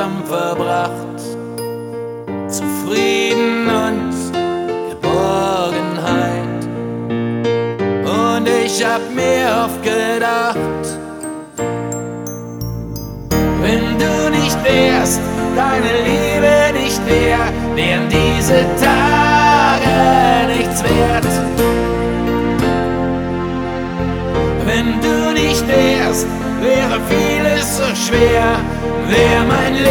gemeinsam verbracht. Zufrieden und Geborgenheit. Und ich hab mir oft gedacht, wenn du nicht wärst, deine Liebe nicht wär, wären diese Tage nichts wert. Wenn du nicht wärst, wäre vieles so schwer, wär mein Leben